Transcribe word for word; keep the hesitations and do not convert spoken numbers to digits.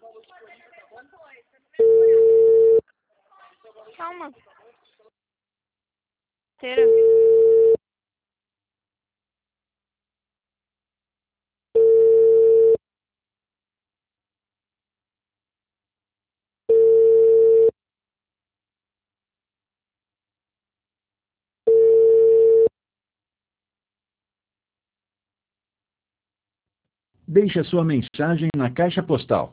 Calma. Inteira. Deixe a sua mensagem na caixa postal